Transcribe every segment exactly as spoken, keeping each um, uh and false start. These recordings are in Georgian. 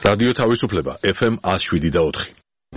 რადიო თავისუფლება ეფ ემ one oh seven და four.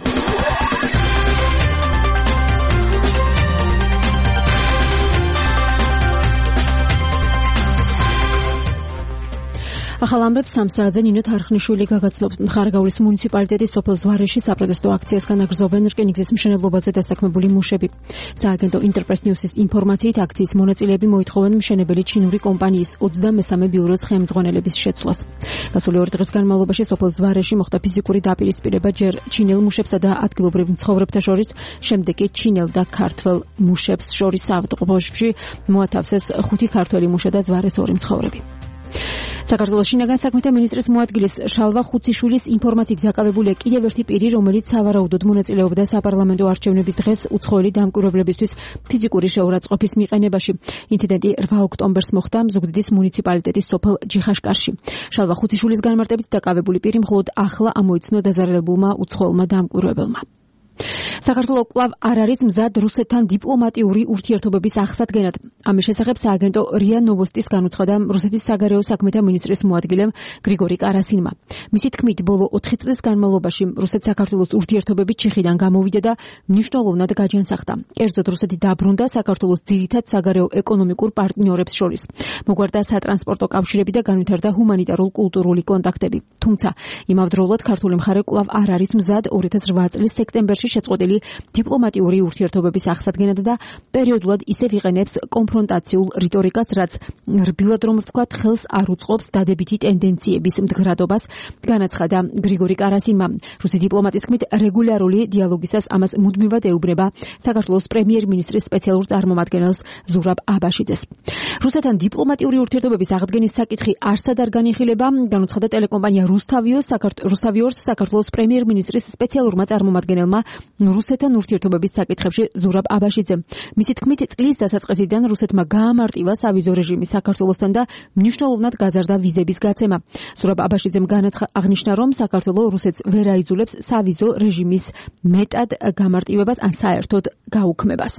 ახალ ამბებს სამ საათზე ნინო თარხნიშვილი გაგაცნობთ. ხარაგაულის მუნიციპალიტეტის სოფელ ზვარეში საპროტესტო აქციას განაგრძობენ რკინიგზის მშენებლობაზე დასაქმებული მუშები. სააგენტო ინტერპრეს ნიუსის ინფორმაციით აქციის მონაწილეები მოითხოვენ მშენებელი ჩინური კომპანიის ოცდამესამე ბიუროს ხელმძღვანელების შეცვლას. გასული ორი დღის განმავლობაში სოფელ ზვარეში მოხდა ფიზიკური დაპირისპირება ჯერ ჩინელ მუშებსა და ადგილობრივ მცხოვრებთა შორის, შემდეგ კი ჩინელ და ქართველ მუშებს შორის ავტობუსში მოათავსეს ხუთი ქართველი მუშა და ზვარეს ორი მცხოვრები. საქართველოს შინაგან საქმეთა მინისტრის მოადგილის შალვა ხუციშვილის ინფორმაციით დაკავებულია კიდევ ერთი პირი, რომელიც სავარაუდოდ მონაწილეობდა საპარლამენტო არჩევნების დღეს უცხოელი დამკვირვებლებისთვის ფიზიკური შეურაცხყოფის მიყენებაში. ინციდენტი რვა ოქტომბერს მოხდა ზუგდიდის მუნიციპალიტეტის სოფელ ჯიხაშკარში. შალვა ხუციშვილის განმარტებით დაკავებული პირი მხოლოდ ახლა ამოიცნო დაზარალებულმა უცხოელმა დამკვირვებელმა. საქართველოს კვლავ არ არის მზად რუსეთთან დიპლომატიური ურთიერთობების აღსადგენად. ამის შესახებ სააგენტო რია ნოვოსტის განუცხადა რუსეთის საგარეო საქმეთა მინისტრის მოადგილემ გრიგორი კარასინმა. მისი თქმით, ბოლო ოთხი წლის განმავლობაში რუსეთ-საქართველოს ურთიერთობები ჩიხიდან გამოვიდა და მნიშვნელოვნად გაჯანსაღდა. კერძოდ რუსეთი დაბრუნდა საქართველოს ძირითად საგარეო ეკონომიკურ პარტნიორებს შორის. მოგვარდა სატრანსპორტო კავშირები და განვითარდა ჰუმანიტარულ-კულტურული კონტაქტები. თუმცა იმავდროულად ქართული მხარე კვლავ არ არის მზად ორი ათას რვა წლის სექტემბერში შეწყვეტილი დიპლომატიური ურთიერთობების აღსადგენად და პერიოდულად ისევ იყენებს კონფრონტაციულ რიტორიკას, რაც რბილად რომ ვთქვათ, ხელს არ უწყობს დადებითი ტენდენციების მდგრადობას, განაცხადა გრიგორი კარასინმა. რუსი დიპლომატის თქმით, რეგულარული დიალოგისას ამას მუდმივად ეუბნება საქართველოს პრემიერ-მინისტრის სპეციალურ წარმომადგენელს ზურაბ აბაშიძეს. რუსეთთან დიპლომატიური ურთიერთობების აღდგენის საკითხი არსად არ განიხილება, განუცხადა ტელეკომპანია რუსთავიოს რუსთავიორს საქართველოს პრემიერ-მინისტრის სპეციალურმა წარმომადგენელმა რუსეთთან ურთიერთობების საკითხებში ზურაბ აბაშიძემ. მისი თქმით, წლის დასაწყისიდან რუსეთმა გაამარტივა სავიზო რეჟიმი საქართველოსთან და მნიშვნელოვნად გაზარდა ვიზების გაცემა. ზურაბ აბაშიძემ აღნიშნა, რომ საქართველო რუსეთს ვერ აიძულებს სავიზო რეჟიმის მეტად გამარტივებას ან საერთოდ გაუქმებას.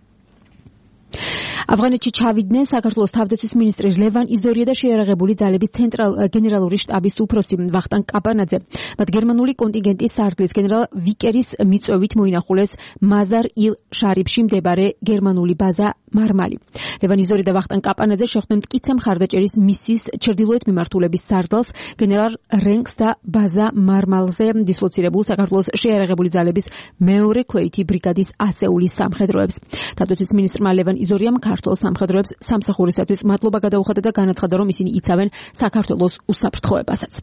ავღანეთში ჩავიდნენ საქართველოს თავდაცვის მინისტრი ლევან იზორია და შეიარაღებული ძალების გენერალური შტაბის უფროსი ვახტანგ კაპანაძე. მათ გერმანული კონტინგენტის სარდლის გენერალ ვიკერის მიწვევით მოინახულეს მაზარ-ილ შარიფში მდებარე გერმანული ბაზა მარმალი. ლევან იზორია და ვახტანგ კაპანაძე შეხვდნენ მტკიცე მხარდაჭერის მისიის ჩრდილოეთ მიმართულების სარდალს გენერალ რენკს და ბაზა მარმალზე დისლოცირებულ საქართველოს შეიარაღებული ძალების მეორე ქვეითი ბრიგადის ასეულის სამხედროებს. თავდაცვის მინისტრმა ლევან იზორიამ ქართულ სამხედროებს სამსახურისათვის მადლობა გადაუხადა და განაცხადა, რომ ისინი იცავენ საქართველოს უსაფრთხოებასაც.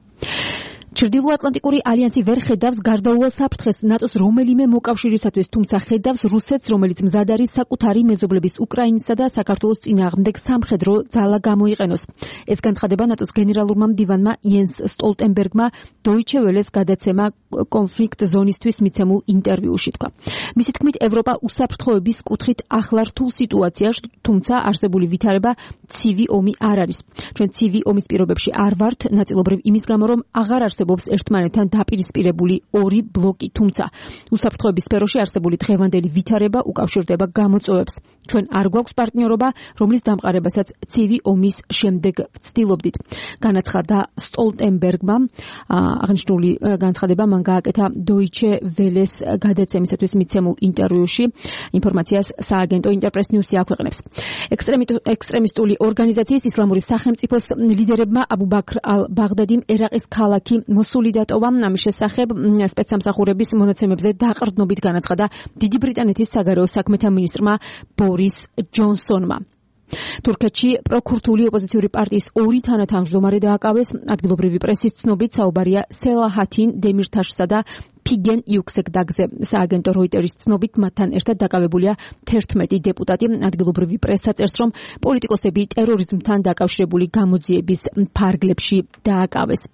ჩრდილოატლანტიკური ალიანსი ვერ ხედავს გარდაუვალ საფრთხეს ნატოს რომელიმე მოკავშირისათვის, თუმცა ხედავს რუსეთს, რომელიც მზად არის საკუთარი მეზობლების უკრაინისა და საქართველოს წინააღმდეგ სამხედრო ძალა გამოიყენოს. ეს განცხადება ნატოს გენერალურმა მდივანმა იენს სტოლტენბერგმა დოიჩე ველეს გადაცემა კონფლიქტ ზონისთვის მიცემულ ინტერვიუში თქვა. მისი თქმით, ევროპა უსაფრთხოების კუთხით ახლა რთულ სიტუაციაში, თუმცა არსებული ვითარება ცივი ომი არ არის. ჩვენ ცივი ომის პირობებში არ ვართ, ნაწილობრივ იმის გამო, რომ აღარ არსებობს ერთმანეთთან დაპირისპირებული ორი ბლოკი, თუმცა უსაფრთხოების სფეროში არსებული დღევანდელი ვითარება უკავშირდება გამოწვევებს. ჩვენ არ გვაქვს პარტნიორობა, რომლის დამყარებასაც ცივი ომის შემდეგ ვცდილობდით. განაცხადა სტოლტენბერგმა. აღნიშნული განცხადება მან გააკეთა დოიჩე ველეს გადაცემისათვის მიცემულ ინტერვიუში. ინფორმაციას სააგენტო ინტერპრეს ნიუსი აქვეყნებს. ექსტრემისტული ორგანიზაციის ისლამური სახელმწიფოს ლიდერებმა აბუ ბაქრ ალ-ბაღდადიმ ერაყის ქალაქი მოსული დატოვა. ამის შესახებ სპეცსამსახურების მონაცემებზე დაყრდნობით განაცხადა დიდი ბრიტანეთის საგარეო საქმეთა მინისტრმა ბორის ჯონსონმა. თურქეთში პროქურთული ოპოზიციური პარტიის ორი თანათავმჯდომარე დააკავეს. ადგილობრივი პრესის ცნობით საუბარია სელაჰათინ დემირთაშსა და ფიგენ იუქსეგდაგზე. სააგენტო როიტერის ცნობით მათთან ერთად დაკავებულია თერთმეტი დეპუტატი. ადგილობრივი პრესა წერს, რომ პოლიტიკოსები ტერორიზმთან დაკავშირებული გამოძიების ფარგლებში დააკავეს.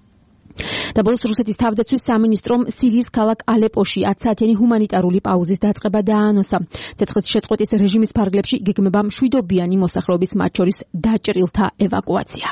და ბოლოს რუსეთის თავდაცვის სამინისტრომ სირიის ქალაქ ალეპოში ათი საათიანი ჰუმანიტარული პაუზის დაწყება დაანონსა. ცეცხლის შეწყვეტის რეჟიმის ფარგლებში გეგმება მშვიდობიანი მოსახლეობის, მათ შორის დაჭრილთა ევაკუაცია.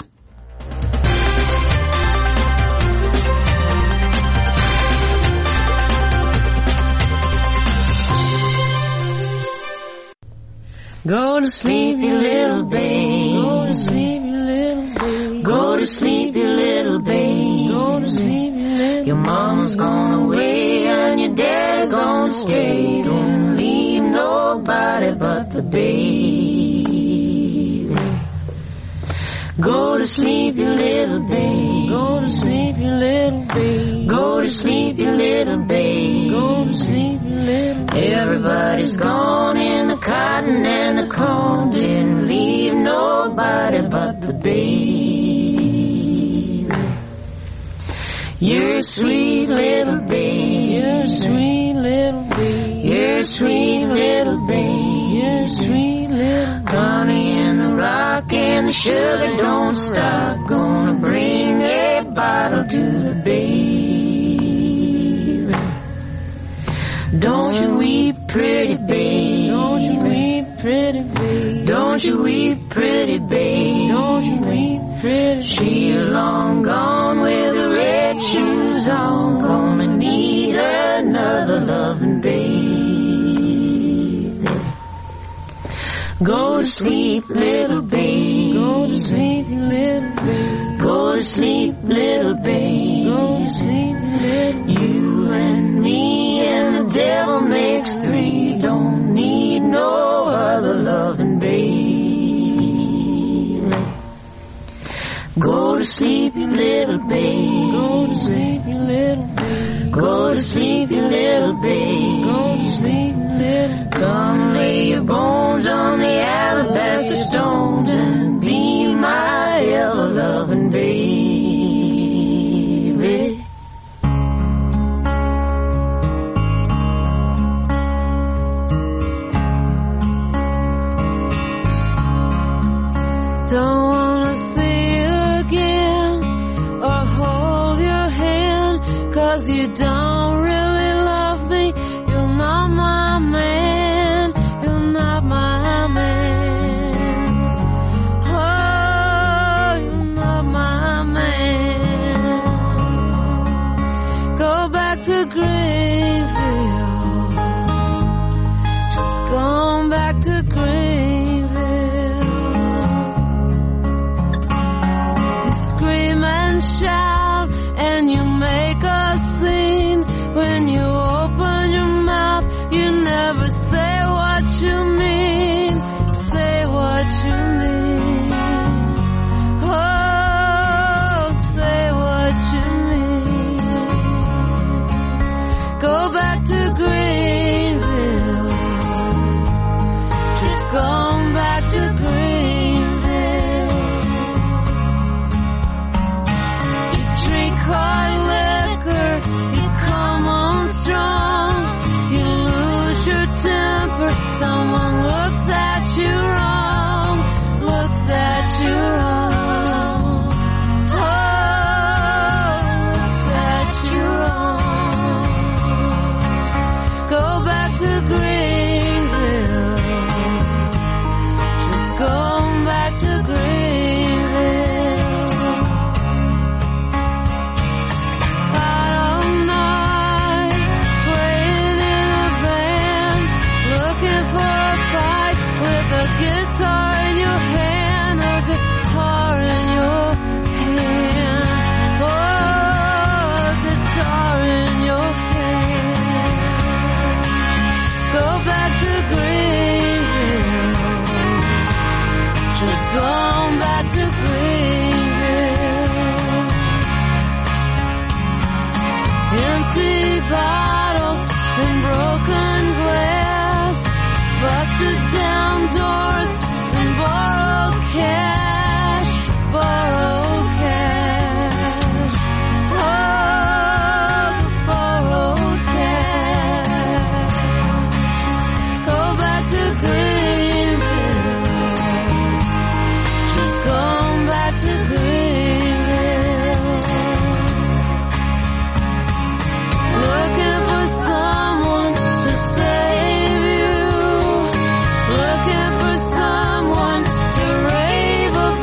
Go to sleep, you little babe. Go to sleep, you little babe. Go to sleep, you little babe. Go to to sleep, you little Your mama's gone away and your dad's gonna stay. Don't leave nobody but the baby. Go to sleep, you little babe. Go to sleep, you little babe. Go to sleep, you little babe. Go to sleep, you little babe. Everybody's gone in the cotton and the corn. Didn't leave nobody but the babe. You're a sweet little babe. You're a sweet little babe. You're a sweet little babe. You're a sweet little babe. Honey and the rock and the sugar don't stop. Gonna bring a bottle to the baby. Don't you weep, pretty babe. Don't you weep, pretty babe. Don't you weep, pretty babe. Don't you weep, pretty. She is long gone with the red shoes on. Gonna need another loving babe. Go to sleep, little babe. Go to sleep, little babe. Go to sleep, little babe. Go to sleep, little babe. You and me and the devil makes three. Don't need no other loving babe. Go to sleep, you little babe. Go to sleep, you little babe. Go to sleep, you little babe. Go to sleep, you little babe. Come lay your bones on the alabaster stones and be my ever loving baby. Don't wanna see you again or hold your hand, 'cause you don't really love me. You're not my man. You're not my man. Oh, you're not my man. Go back to Greenville. Just going back to Greenville. You scream and shout and you make a scene. When you open your mouth, you never say what you mean. Say what you mean. Oh, say what you mean. Go back to Greenville. Just going back to Greenville. You drink hard liquor, you come on strong. You lose your temper, someone looks at you wrong. Looks at you wrong. Oh, looks at you wrong. Go back to Greenville. Just going back to Greenville. Out all night, playing in a band, looking for a fight with a guitar in your hand, a guitar in your hand. Oh, a guitar in your hand. Go back to Greenville. Just going back to Greenville. Empty bottles and broken glass, busted down doors and borrowed cash, borrowed cash. Oh, borrowed cash. Go back to Greenville. Just going back to Greenville. Looking for someone to save you. Looking for someone to rave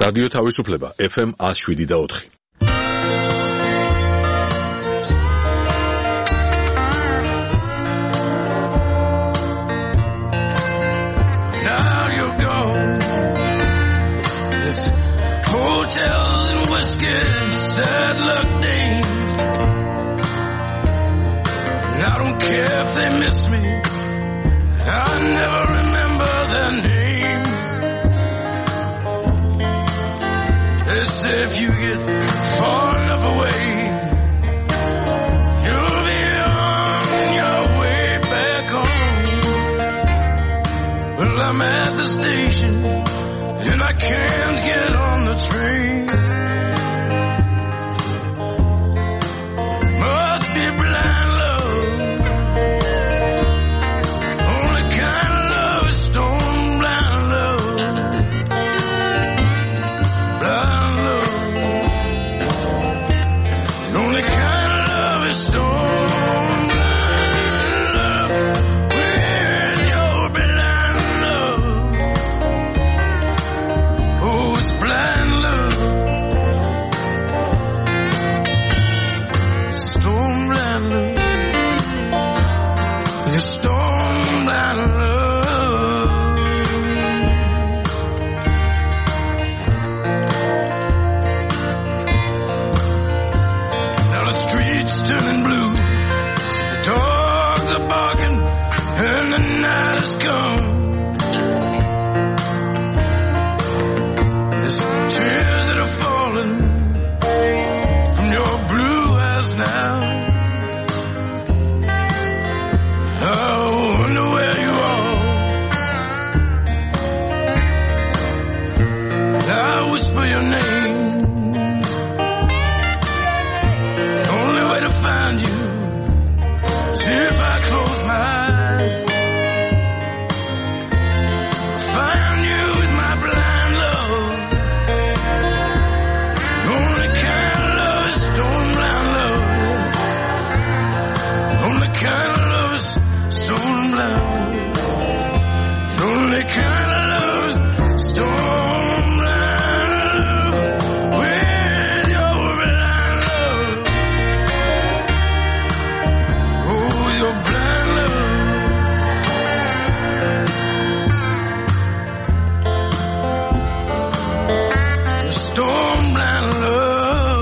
რადიო თავისუფლება ეფ ემ one oh seven და four. Now you're gone. It's hotels and whiskey, sad luck days. And I don't care if they miss me. I never remember their names. They say if you get far enough away, you'll be on your way back home. Well, I'm at the station and I can't get on the train. Must be blind love. Only kind of love is stone blind love. Blind love. The only kind of love is stone blind love. With your blind love. Oh, it's blind love. Stone blind love. With your stone blind love. Now the streets turning blue. The dogs are barking and the night has come. There's tears that are falling from your blue eyes now. I wonder where you are. I whisper your name. The only way to find you is if I close my eyes. Find you with my blind love. The only kind of love is stone blind love. The only kind of love is stone blind. The only kind of love is stone blind love. With your blind love. Oh, with your blind love. Stone blind love.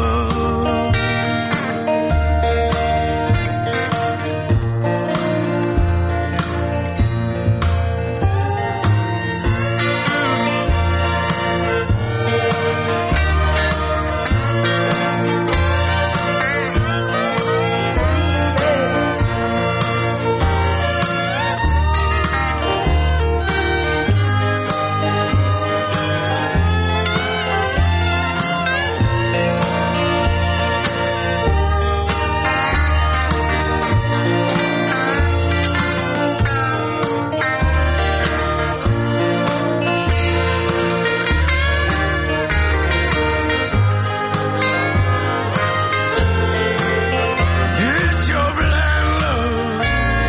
It's your blind love.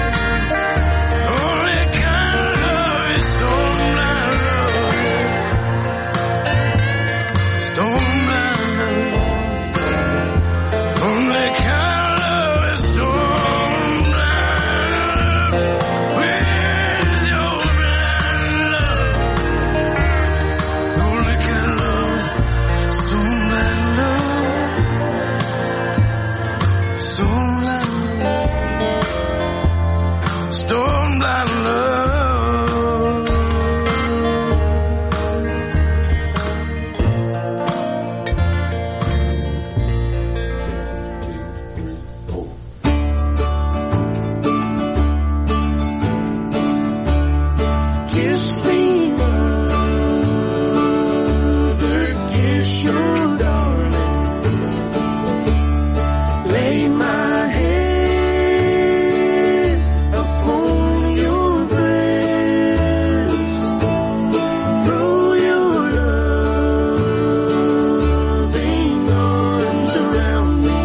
Only kind of love is stone blind love. Stone blind love. Only kind of love is stone blind love. With your blind love. Only kind of love is stone blind love. Stone blind love. Stone blind love. Kiss me, mother, kiss your darling. Lay my head upon your breast. Throw your loving arms around me.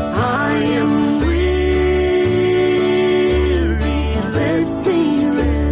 I am weary, let me rest.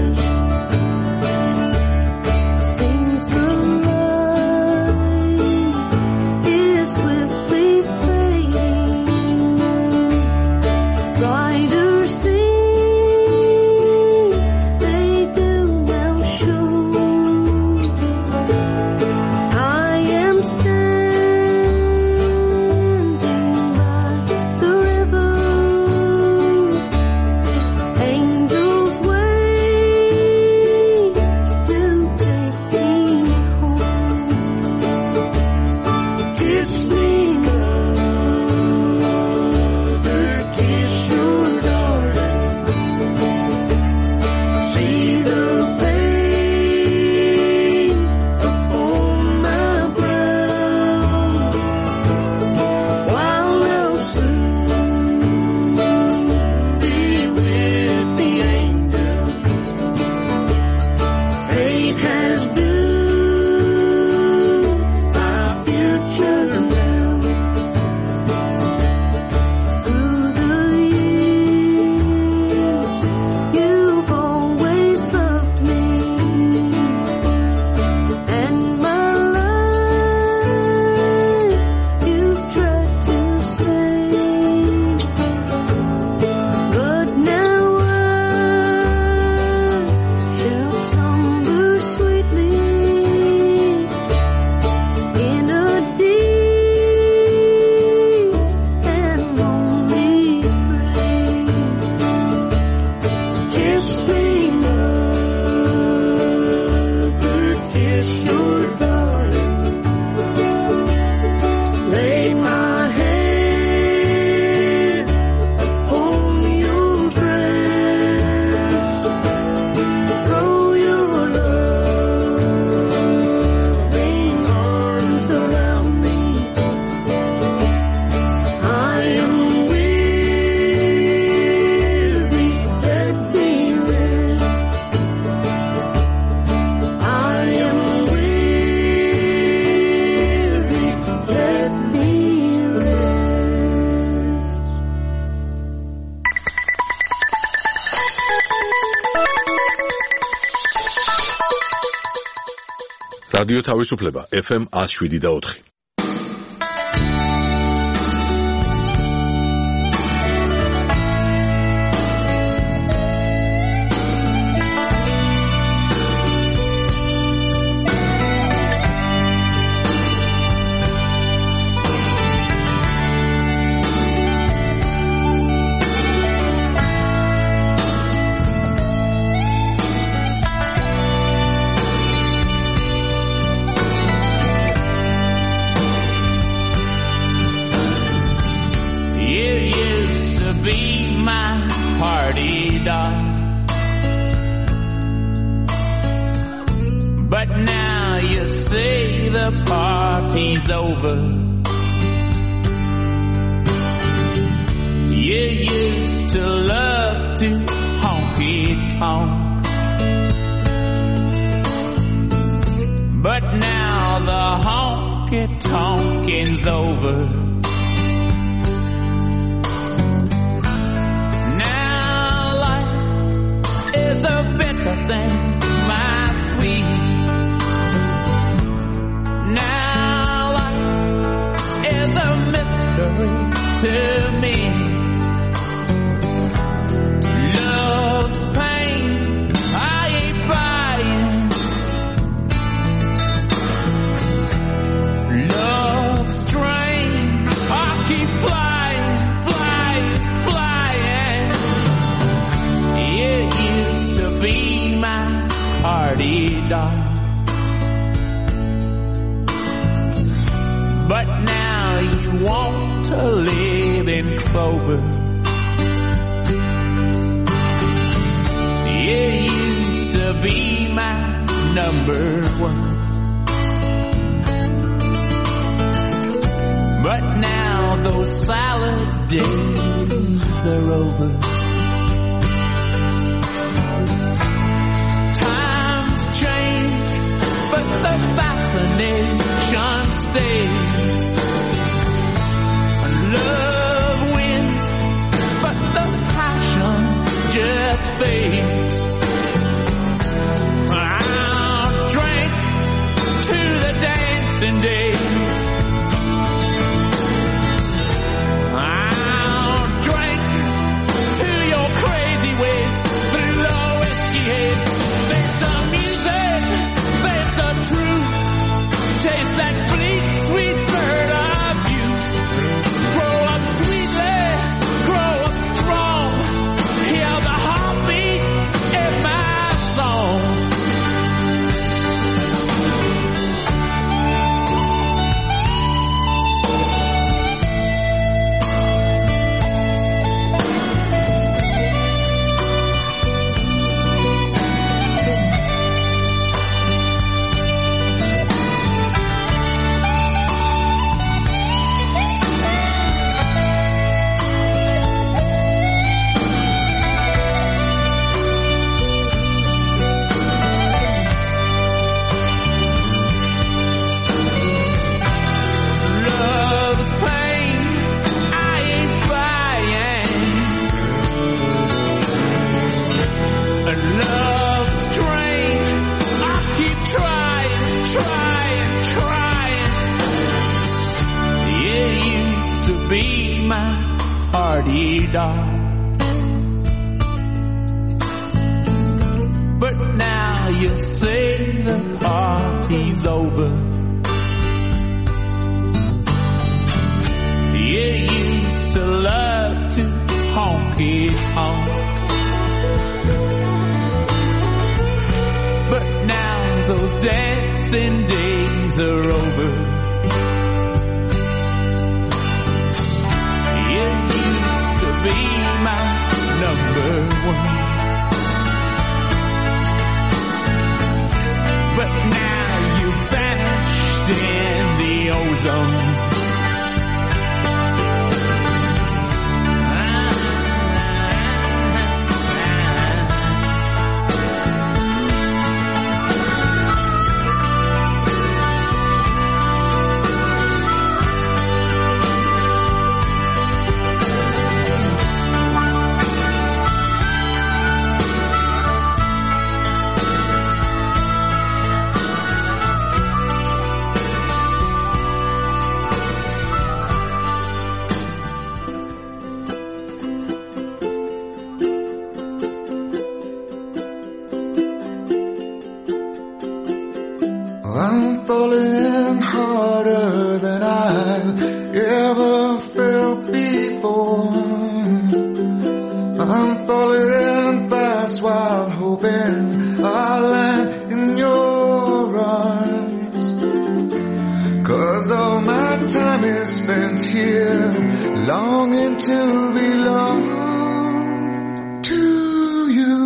see the pain upon my brow, while they'll soon be with the angels. Fate has doomed my future now. Through the years, you've always loved me, and my life you've tried to save. But now I shall slumber sweetly in a deep and lonely grave. Kiss me, mother, kiss your darling. Lay my head upon your breast. Throw your loving arms around me. I am weary, let me rest. I am weary, let me rest. რადიო თავისუფლება ეფ ემ one oh seven და four. You used to be my party doll, but now you say the party's over. You used to love to honky tonk, but now the honky tonking's over. Now life is a bitter thing, my sweet. Now life is a mystery to me. Love's pain, I ain't buying. Love's strain, I keep flying, flying, flying. You used to be my party doll, but now you want to live in clover. You used to be my number one, but now those salad days are over. Times change, but the fascination stays. Love wins, but the passion just fades. I'll drink to the dancing days. I'll drink to your crazy ways, below whiskey haze. Face the music, face the truth. Taste that bleak, sweet bird of you. Grow up sweetly, grow up strong. Hear the heartbeat la-di-da. But now you say the party's over. You used to love to honky-tonk, but now those dancing days are over. You used to be my number one, but now you vanished in the ozone. I'm falling harder than I've ever felt before. I'm falling fast while hoping I'll land in your arms. 'Cause all my time is spent here, longing to belong to you.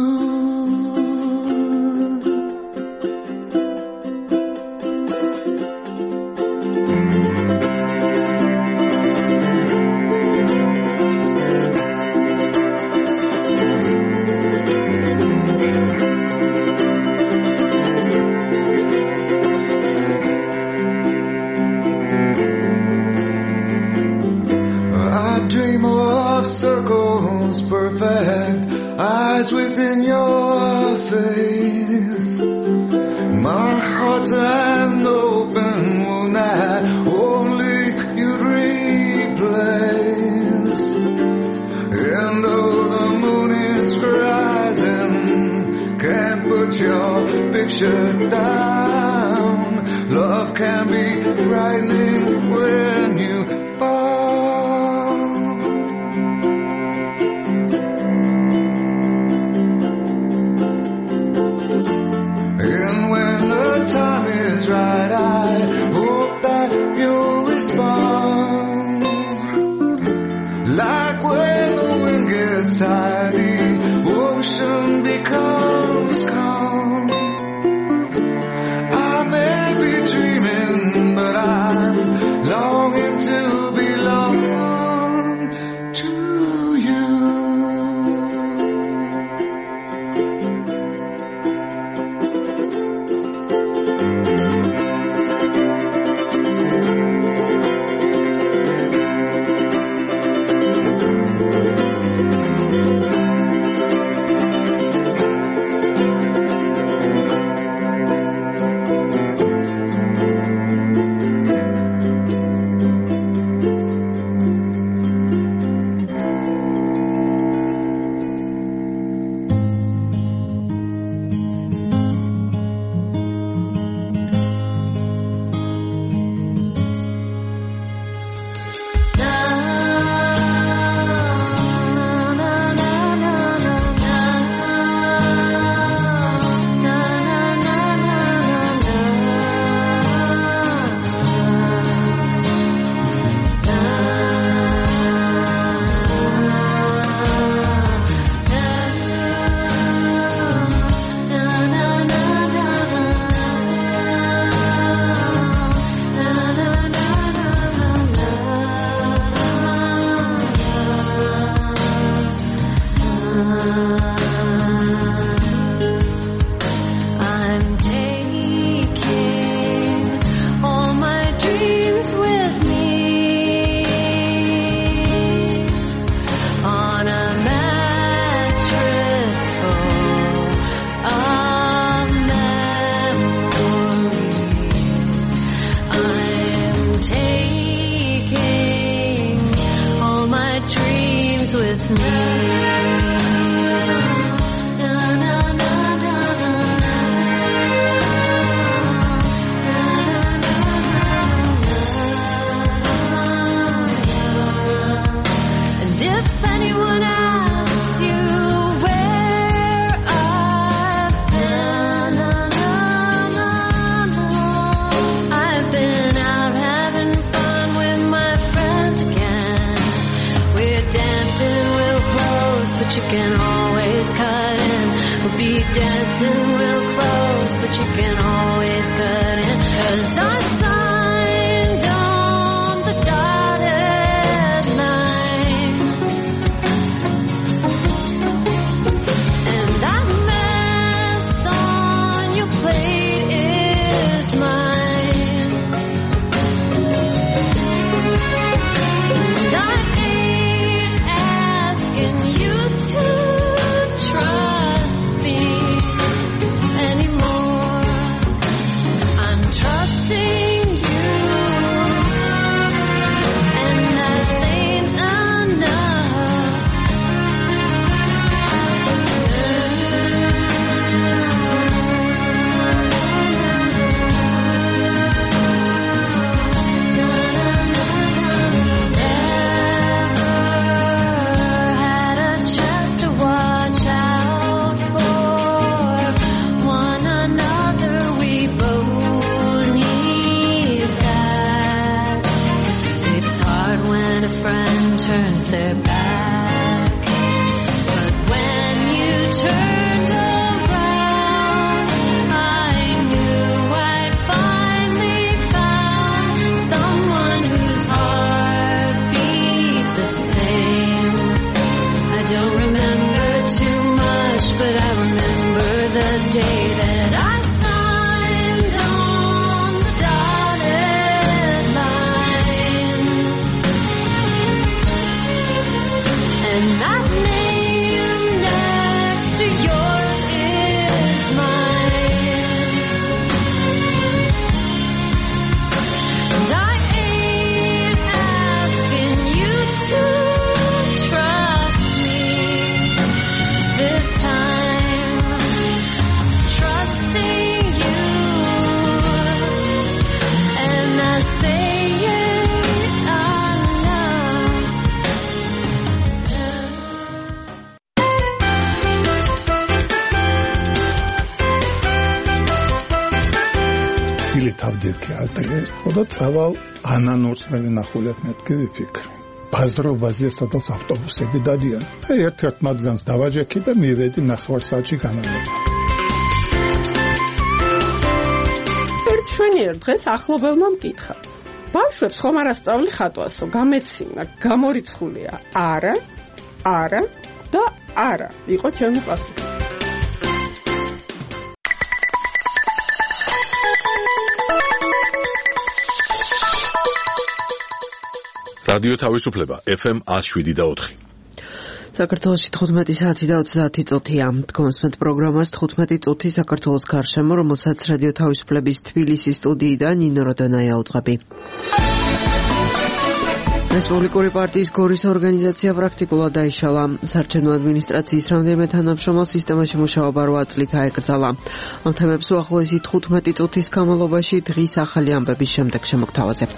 Circles perfect, eyes within your face. My heart's an open wound that only you'd replace. And though the moon is rising, can't put your picture down. Love can be frightening when you fall. Right, I hope that you'll respond. Like when the wind gets tired, the ocean becomes calm. I may be dreaming, but I'm longing can always cut in. We'll be dancing real close, but you can always cut in. 'Cause I signed on the dotted line, and that mess on your plate is mine. And I ain't asking you to trust me anymore. I'm trusting you, and that ain't had a chance to watch out for one another. We both need that. It's hard when a friend turns their back, but when you turned around, I knew I'd finally found someone whose heart beats the same. I don't remember too much, but I remember the day that I signed on the dotted line, and that name next to yours is mine. And I ain't asking you to trust me this time. Trusting you, and I say it enough. ილი თავდირქი ალტერეს ხოდა წავალ ანანურს მე ვინახულებ მეთქი ვიფიქრე ბაზრობაზე სადაც ავტობუსები დადიან და ერთ-ერთ მათგანს დავაჯექი და მივედი ნახევარ საათში განავითარა ერთ შვენიერ დღეს ახლობელმა მკითხა ბავშვებს ხომ არ ასწავლი ხატვასო გამეცინა გამორიცხულია არა არა და არა იყო ჩემი პასუხი რადიო თავისუფლება ეფ ემ one oh seven და four. საქართველოში თხუთმეტი საათი და ოცდაათი წუთია. გმოსმენთ პროგრამას თხუთმეტი წუთი საქართველოს გარშემო, რომელსაც რადიო თავისუფლების თბილისის სტუდიიდან ნინო როდონაია უძღვები. რესპუბლიკური პარტიის გორის ორგანიზაცია პრაქტიკულად დაიშალა. საარჩევნო ადმინისტრაციის რამდენიმე თანამშრომელ სისტემაში მუშაობა რვა წლით აეკრძალა. ამ თემებს უახლოესი თხუთმეტი წუთის განმავლობაში დღის ახალი ამბების შემდეგ შემოგთავაზებთ.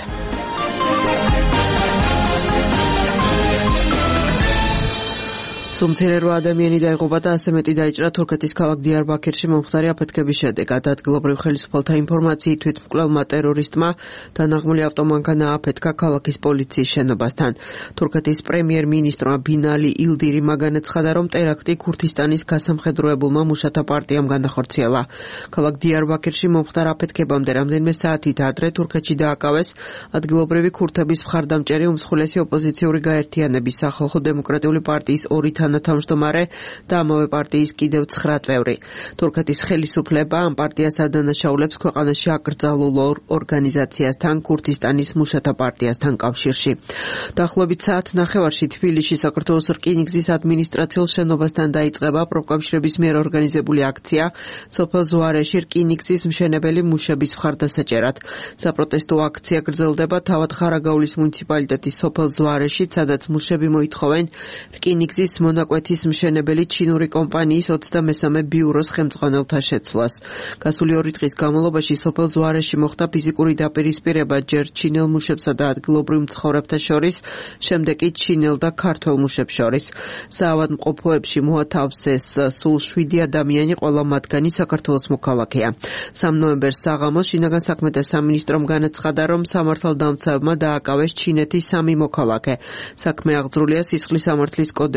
სუმცირე რვა ადამიანი დაიღუპა და ასე მეტი დაიჭრა თურქეთის ქალაქ დიარბაქერში მომხდარი აფეთქების შედეგად. ადგილობრივ ხელისუფალთა ინფორმაციით თვითმკვლელმა ტერორისტმა დანაღმული ავტომანქანა აფეთქა ქალაქის პოლიციის შენობასთან. თურქეთის პრემიერ-მინისტრმა ბინალი ილდირიმმა განაცხადა, რომ ტერაქტი ქურთისტანის გასამხედროებულმა მუშათა პარტიამ განახორციელა. ქალაქ დიარბაქერში მომხდარ აფეთქებამდე რამდენიმე საათით ადრე თურქეთში დააკავეს ადგილობრივი ქურთების მხარდამჭერი უმსხვილესი ოპოზიციური გაერთიანების სახალხო დემოკრატიული პარტიის ორი თანათავმჯდომარე და ამავე პარტიის კიდევ ცხრა წევრი. თურქეთის ხელისუფლება ამ პარტიას ადანაშაულებს ქვეყანაში აკრძალულ ორგანიზაციასთან ქურთისტანის მუშათა პარტიასთან კავშირში. დაახლოებით საათ ნახევარში თბილისში საქართველოს რკინიგზის ადმინისტრაციულ შენობასთან დაიწყება პროფკავშირების მიერ ორგანიზებული აქცია სოფელ ზუარეში რკინიგზის მშენებელი მუშების მხარდასაჭერად. საპროტესტო აქცია გრძელდება თავად ხარაგაულის მუნიციპალიტეტის სოფელ ზუარეში, სადაც მუშები მოითხოვენ რკინიგზის მონაკვეთის მშენებელი ჩინური კომპანიის ოცდამესამე ბიუროს ხელმძღვანელთა შეცვლას. გასული ორი დღის განმავლობაში სოფელ ზუარეში მოხდა ფიზიკური დაპირისპირება ჯერ ჩინელ მუშებსა და ადგილობრივ მცხოვრებთა შორის, შემდეგ კი ჩინელ და ქართველ მუშებს შორის. საავადმყოფოებში მოათავსეს სულ შვიდი ადამიანი, ყველა მათგანი საქართველოს მოქალაქეა. სამი ნოემბერს საღამოს შინაგან საქმეთა სამინისტრომ განაცხადა, რომ სამართალდამცავებმა დააკავეს ჩინეთის სამი მოქალაქე. საქმე აღძრულია სისხლის სამართლის კოდექსის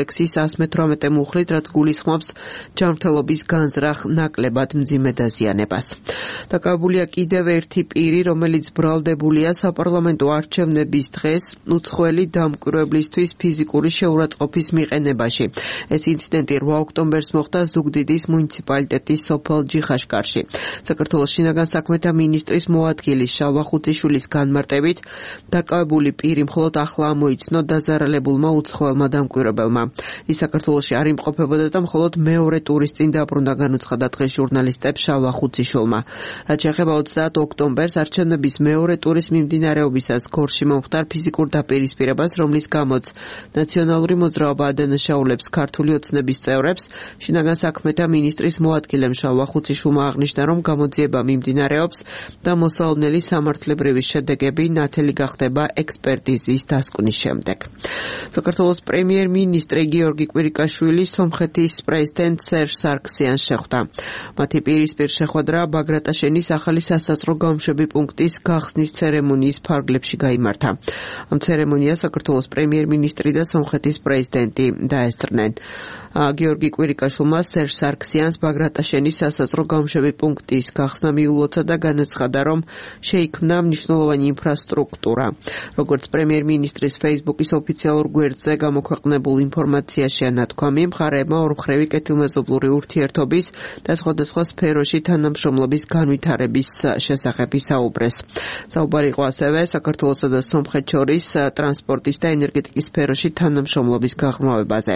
ათას მეთვრამეტე მუხლით, რაც გულისხმობს ჯანმრთელობის განზრახ ნაკლებად მძიმე დაზიანებას. დაკავებულია კიდევ ერთი პირი, რომელიც ბრალდებულია საპარლამენტო არჩევნების დღეს უცხოელი დამკვირვებლისთვის ფიზიკური შეურაცხყოფის მიყენებაში. ეს ინციდენტი რვა ოქტომბერს მოხდა ზუგდიდის მუნიციპალიტეტის სოფელ ჯიხაშკარში. საქართველოს შინაგან საქმეთა მინისტრის მოადგილი შალვა ხუციშვილის განმარტებით, დაკავებული პირი მხოლოდ ახლა ამოიცნო დაზარალებულმა უცხოელმა დამკვირვებელმა. ის საქართველოში არ იმყოფებოდა და მხოლოდ მეორე ტურის წინ დაბრუნდა, განუცხადა დღეს ჟურნალისტებს შალვა ხუციშვილმა. რაც შეეხება ოცდაათ ოქტომბერს არჩევნების მეორე ტურის მიმდინარეობისას გორში მომხდარ ფიზიკურ დაპირისპირებას, რომლის გამოც ნაციონალური მოძრაობა ადანაშაულებს ქართული ოცნების წევრებს, შინაგან საქმეთა მინისტრის მოადგილემ შალვა ხუციშვილმა აღნიშნა, რომ გამოძიება მიმდინარეობს და მოსალოდნელი სამართლებრივი შედეგები ნათელი გახდება ექსპერტიზის დასკვნის შემდეგ. საქართველოს პრემიერ-მინისტრი გიორგი კვირიკაშვილი სომხეთის პრეზიდენტ სერჟ სარქსიანს შეხვდა. მათი პირისპირ შეხვედრა ბაგრატაშენის ახალი სასაზღვრო გამშვები პუნქტის გახსნის ცერემონიის ფარგლებში გაიმართა. ამ ცერემონიას საქართველოს პრემიერ-მინისტრი და სომხეთის პრეზიდენტი დაესწრნენ. გიორგი კვირიკაშვილმა სერჟ სარქსიანს ბაგრატაშენის სასაზღვრო გამშვები პუნქტის გახსნა მიულოცა და განაცხადა, რომ შეიქმნა მნიშვნელოვანი ინფრასტრუქტურა. როგორც პრემიერ-მინისტრის Facebook-ის ოფიციალურ გვერდზე გამოქვეყნებულ ინფორმაციაშია ნათქვამი, მხარეებმა ორმხრივი კეთილმეზობლური ურთიერთობის და სხვადასხვა სფეროში თანამშრომლობის განვითარების შესახებ ისაუბრეს. საუბარი იყო ასევე საქართველოსა და სომხეთს შორის ტრანსპორტის და ენერგეტიკის სფეროში თანამშრომლობის გაღრმავებაზე.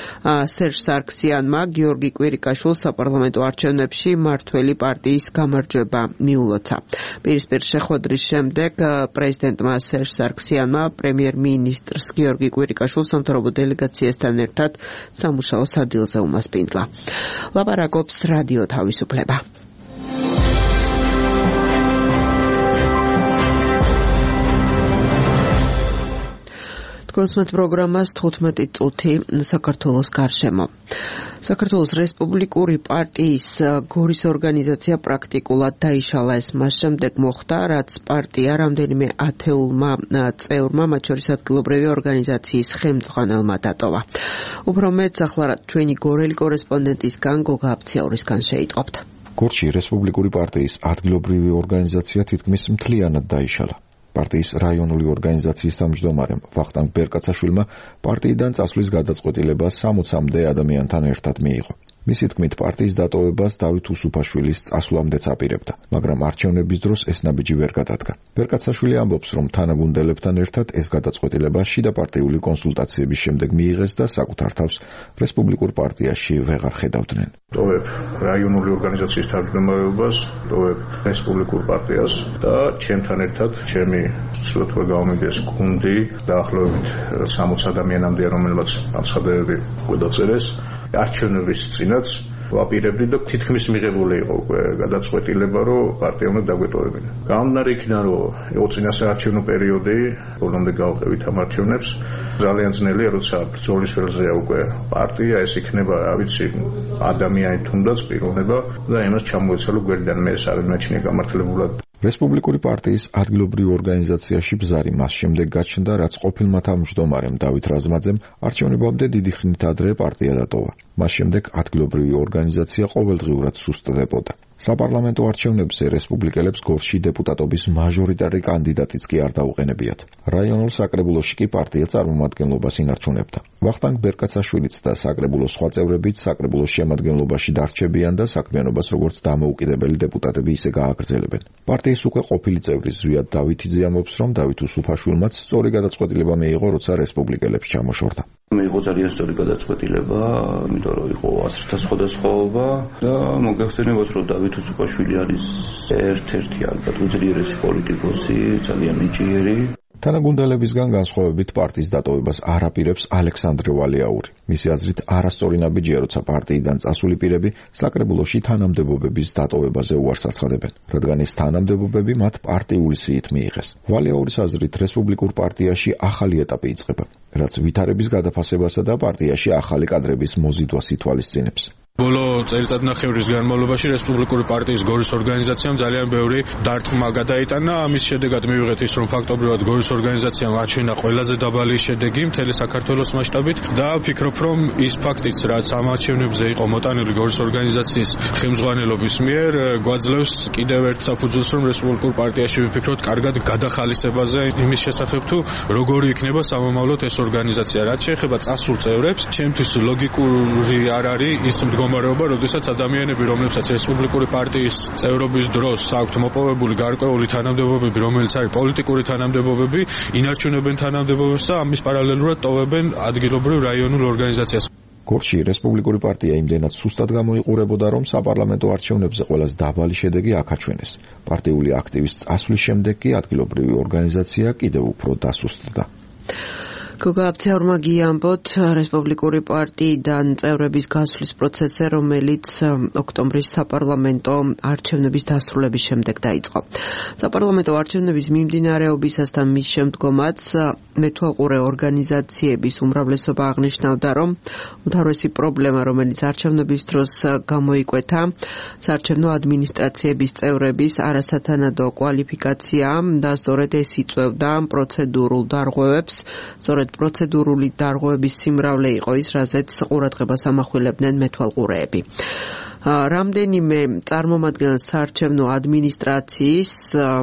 სერჟ სარქსიანმა გიორგი კვირიკაშვილს საპარლამენტო არჩევნებში მმართველი პარტიის გამარჯვება მიულოცა. პირისპირ შეხვედრის შემდეგ პრეზიდენტმა სერჟ სარქსიანმა პრემიერ-მინისტრს გიორგი კვირიკაშვილს სამთავრობო დელეგაციასთან ერთად სამუშაო სადილზე უმასპინძლა. ლაპარაკობს რადიო თავისუფლება. თქვენს პროგრამას თხუთმეტი წუთი საქართველოს გარშემო. საქართველოს რესპუბლიკური პარტიის გორის ორგანიზაცია პრაქტიკულად დაიშალა. ეს მას შემდეგ მოხდა, რაც პარტია რამდენიმე ათეულმა წევრმა, მათ შორის ადგილობრივი ორგანიზაციის ხელმძღვანელმა დატოვა. უფრო მეტ ახლა ჩვენი გორელი კორესპონდენტისგან გოგა აფციაურისგან შეიტყობთ. გორში რესპუბლიკური პარტიის ადგილობრივი ორგანიზაცია თითქმის მთლიანად დაიშალა. პარტიის რაიონული ორგანიზაციის თავმჯდომარემ ვახტანგ ბერკაცაშვილმა პარტიიდან წასვლის გადაწყვეტილება სამოცამდე ადამიანთან ერთად მიიღო. მისი თქმით, პარტიის დატოვებას დავით უსუფაშვილის წასვლამდეც აპირებდა, მაგრამ არჩევნების დროს ეს ნაბიჯი ვერ გადადგა. ბერკაცაშვილი ამბობს, რომ თანაგუნდელებთან ერთად ეს გადაწყვეტილება შიდა პარტიული კონსულტაციების შემდეგ მიიღეს და საკუთარ თავს რესპუბლიკურ პარტიაში ვეღარ ხედავდნენ. ტოვებ რაიონული ორგანიზაციის თავმჯდომარეობას, ტოვებ რესპუბლიკურ პარტიას და ჩემთან ერთად ჩემი სრუტვე გამომიდეს გუნდი დაახლოებით სამოცი ადამიანამდე, რომელმაც აცხადებები გადაწერეს. არჩევნების წინაც ვაპირებდი და თითქმის მიღებული იყო უკვე გადაწყვეტილება, რომ პარტია უნდა დაგვეტოვებინა. გამომდინარე იქიდან, რომ იყო წინასაარჩევნო პერიოდი, ბოლომდე გავყევით ამ არჩევნებს, ძალიან ძნელია, როცა ბრძოლის ველზეა უკვე პარტია, ეს იქნება, რა ვიცი, ადამიანი თუნდაც პიროვნება და იმას ჩამოეცალო გვერდიდან, მე ეს არ მეჩნია გამართლებულად. რესპუბლიკური პარტიის ადგილობრივ ორგანიზაციაში ბზარი მას შემდეგ გაჩნდა, რაც ყოფილმა თავმჯდომარემ დავით რაზმაძემ არჩევნებამდე დიდი ხნით ადრე პარტია დატოვა. მას შემდეგ ადგილობრივი ორგანიზაცია ყოველდღიურად სუსტდებოდა. საპარლამენტო არჩევნებზე რესპუბლიკელებს გორში დეპუტატობის მაჟორიტარი კანდიდატიც კი არ დაუყენებიათ. რაიონულ საკრებულოში კი პარტია წარმომადგენლობას ინარჩუნებდა. ვახტანგ ბერკაცაშვილიც და საკრებულოს სხვა წევრებიც საკრებულოს შემადგენლობაში დარჩებიან და საქმიანობას როგორც დამოუკიდებელი დეპუტატები ისე გააგრძელებენ. პარტიის უკვე ყოფილი წევრი ზვიად დავითიძე ამბობს, რომ დავით უსუფაშვილმაც სწორი გადაწყვეტილება მიიღო, როცა რესპუბლიკელებს ჩამოშორდა. მიიღო ძალიან სწორი გადაწყვეტილება, იმიტომ რომ იყო აზრთა სხვადასხვაობა და მოგეხსენებათ, რომ დავით უსუფაშვილი არის ერთ-ერთი ალბათ უძლიერესი პოლიტიკოსი, ძალიან ნიჭიერი. თანაგუნდელებისგან განსხვავებით პარტიის დატოვებას არ აპირებს ალექსანდრე ვალიაური. მისი აზრით არასწორი ნაბიჯია, როცა პარტიიდან წასული პირები საკრებულოში თანამდებობების დატოვებაზე უარს აცხადებენ, რადგან ეს თანამდებობები მათ პარტიული სიით მიიღეს. ვალიაურის აზრით რესპუბლიკურ პარტიაში ახალი ეტაპი იწყება, რაც ვითარების გადაფასებასა და პარტიაში ახალი კადრების მოზიდვას ითვალისწინებს. ბოლო წელიწადნახევრის განმავლობაში რესპუბლიკური პარტიის გორის ორგანიზაციამ ძალიან ბევრი დარტყმა გადაიტანა. ამის შედეგად მივიღეთ ის, რომ ფაქტობრივად გორის ორგანიზაციამ აჩვენა ყველაზე დაბალი შედეგი მთელი საქართველოს მასშტაბით და ვფიქრობ, რომ ის ფაქტიც, რაც ამ არჩევნებზე იყო მოტანილი გორის ორგანიზაციის ხელმძღვანელობის მიერ, გვაძლევს კიდევ ერთ საფუძველს, რომ რესპუბლიკურ პარტიაში ვიფიქროთ კარგად გადახალისებაზე იმის შესახებ, თუ როგორი იქნება სამომავლოდ ეს ორგანიზაცია. რაც შეეხება წასულ წევრებს, ჩემთვის ლოგიკური არ არის ის მდგომარეობა, როდესაც ადამიანები, რომლებსაც რესპუბლიკური პარტიის წევრობის დროს აქვთ მოპოვებული გარკვეული თანამდებობები, რომელიც არის პოლიტიკური თანამდებობები, ინარჩუნებენ თანამდებობებს და ამის პარალელურად ტოვებენ ადგილობრივ რაიონულ ორგანიზაციას. გორში რესპუბლიკური პარტია იმდენად სუსტად გამოიყურებოდა, რომ საპარლამენტო არჩევნებზე ყველაზე დაბალი შედეგი აქაჩვენეს. პარტიული აქტივის წასვლის შემდეგ კი ადგილობრივი ორგანიზაცია კიდევ უფრო დასუსტდა. გოგა აბცეურმა გიამბოთ რესპუბლიკური პარტიიდან წევრების გასვლის პროცესზე, რომელიც ოქტომბრის საპარლამენტო არჩევნების დასრულების შემდეგ დაიწყო. საპარლამენტო არჩევნების მიმდინარეობისას და მის შემდგომაც მეთვალყურე ორგანიზაციების უმრავლესობა აღნიშნავდა, რომ უმთავრესი პრობლემა, რომელიც არჩევნების დროს გამოიკვეთა, საარჩევნო ადმინისტრაციების წევრების არასათანადო კვალიფიკაცია და სწორედ ეს იწვევდა პროცედურულ დარღვევებს, სწორედ პროცედურული დარღვევების სიმრავლე იყო ის, რაზეც ყურადღებას ამახვილებდნენ მეთვალყურეები. რამდენიმე წარმომადგენელს საარჩევნო ადმინისტრაციის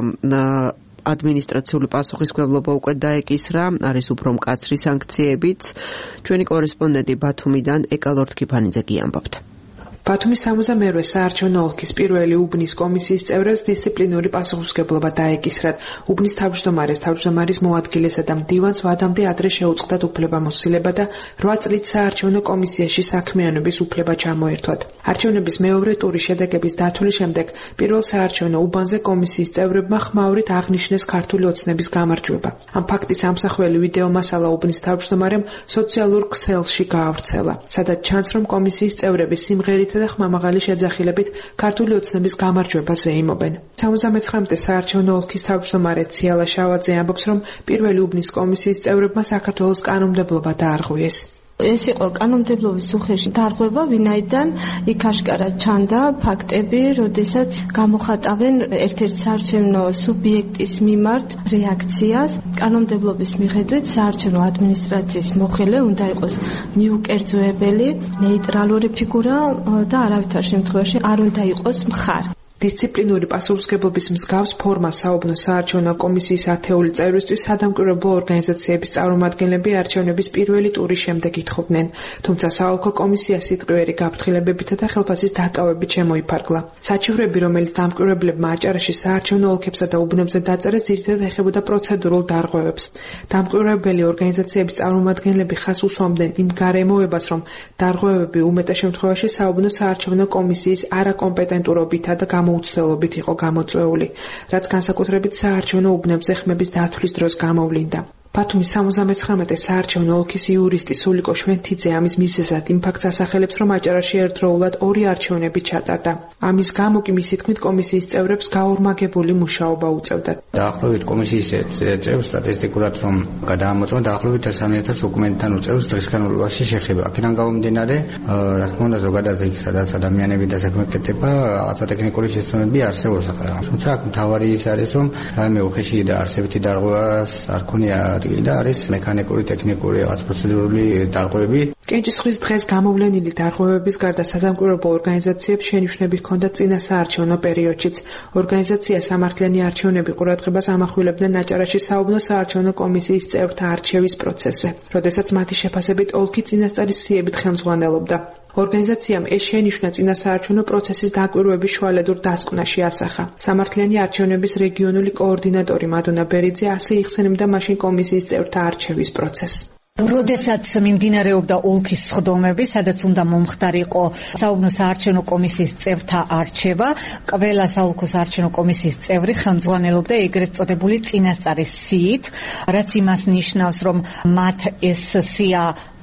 ადმინისტრაციული პასუხისმგებლობა უკვე დაეკისრა, არის უფრო მკაცრი სანქციებიც. ჩვენი კორესპონდენტი ბათუმიდან ეკალორდ კიფანიძე გიამბობთ. ბათუმის სამოცდამეერთე საარჩევნო ოლქის პირველი უბნის კომისიის წევრებს დისციპლინური პასუხისმგებლობა დაეკისრათ. უბნის თავმჯდომარეს, თავმჯდომარის მოადგილესა და მდივანს ვადამდე ადრე შეუწყდათ უფლებამოსილება და რვა წლით საარჩევნო კომისიაში საქმიანობის უფლება ჩამოერთვათ. არჩევნების მეორე ტურის შედეგების დათვლის შემდეგ პირველ საარჩევნო უბანზე კომისიის წევრებმა ხმაურით აღნიშნეს ქართული ოცნების გამარჯვება. ამ ფაქტის ამსახველი ვიდეო მასალა უბნის თავმჯდომარემ სოციალურ ქსელში გაავრცელა, სადაც ჩანს, რომ კომისიის წევრები სიმღერით და ხმამაღალი შეძახილებით ქართული ოცნების გამარჯვებას ეიმობენ. სამოცდამეცხრამეტე საარჩევნო ოლქის თავმჯდომარე ციალა შავაძე ამბობს, რომ პირველი უბნის კომისიის წევრებმა საქართველოს კანონმდებლობა დაარღვიეს. ეს იყო კანონმდებლობის უხეში დარღვევა, ვინაიდან იქ აშკარად ჩანდა ფაქტები, როდესაც გამოხატავენ ერთ-ერთ საარჩევნო სუბიექტის მიმართ რეაქციას. კანონმდებლობის მიხედვით საარჩევნო ადმინისტრაციის მოხელე უნდა იყოს მიუკერძოებელი, ნეიტრალური ფიგურა და არავითარ შემთხვევაში არ უნდა იყოს მხარ. დისციპლინური პასუხისმგებლობის მსგავს ფორმას საუბნო საარჩევნო კომისიის ათეული წევრისთვის სადამკვირვებლო ორგანიზაციების წარმომადგენლები არჩევნების პირველი ტურის შემდეგ ითხოვდნენ, თუმცა საოლქო კომისია სიტყვიერი გაფრთხილებებითა და ხელფასის დაკავებით შემოიფარგლა. საჩივრები, რომელიც დამკვირვებლებმა აჭარაში საარჩევნო ოლქებსა და უბნებზე დაწერეს, ძირითადად ეხებოდა პროცედურულ დარღვევებს. დამკვირვებელი ორგანიზაციების წარმომადგენლები ხაზს უსვამდნენ იმ გარემოებას, რომ დარღვევები უმეტეს შემთხვევაში საუბნო საარჩევნო კომისიის არაკომპეტენტურობითა და გამოუცდელობით იყო გამოწვეული, რაც განსაკუთრებით საარჩევნო უბნებზე ხმების დათვლის დროს გამოვლინდა. ბათუმის სამოცდამეცხრამეტე საარჩევნო ოლქის იურისტი სულიკო შვენთიძე ამის მიზეზად იმ ფაქტს ასახელებს, რომ აჭარაში ერთდროულად ორი არჩევნები ჩატარდა. ამის გამო კი მისი თქმით კომისიის წევრებს გაორმაგებული მუშაობა უწევდათ. დაახლოებით კომისიის წევრს სტატისტიკურად რომ გადაამოწმა დაახლოებით სამი ათას დოკუმენტთან უწევს დღის განმავლობაში შეხება. აქედან გამომდინარე, რა თქმა უნდა, ზოგადად იქ სადაც ადამიანები დასაქმებდება, რაღაცა ტექნიკური შესწავლები არსებობს. თუმცა აქ მთავარი ის არის, რომ რაიმე უხეში და არსებითი დარღვევას არ ქონია და არის მექანიკური, ტექნიკური, რაღაც პროცედურული დარღვევები. კენჭისყრის დღეს გამოვლენილი დარღვევების გარდა სადამკვირვებლო ორგანიზაციებს შენიშვნები ჰქონდა წინა საარჩევნო პერიოდშიც. ორგანიზაცია სამართლიანი არჩევნები ყურადღებას ამახვილებდნენ აჭარაში საუბნო საარჩევნო კომისიის წევრთა არჩევის პროცესზე, როდესაც მათი შეფასებით ოლქი წინასწარის სიებით ხელმძღვანელობდა. ორგანიზაციამ ეს შენიშვნა წინა საარჩევნო პროცესის დაკვირვების შუალედურ დასკვნაში ასახა. სამართლიანი არჩევნების რეგიონული კოორდინატორი მადონა ბერიძე ასე იხსენებდა მაშინ კომისიის წევრთა არჩევის პროცესს. როდესაც მიმდინარეობდა ოლქის სხდომები, სადაც უნდა მომხდარიყო საუბნო საარჩევნო კომისიის წევრთა არჩევა, ყველა საოლქო საარჩევნო კომისიის წევრი ხელმძღვანელობდა ეგრეთ წოდებული წინასწარის სიით, რაც იმას ნიშნავს, რომ მათ ეს სია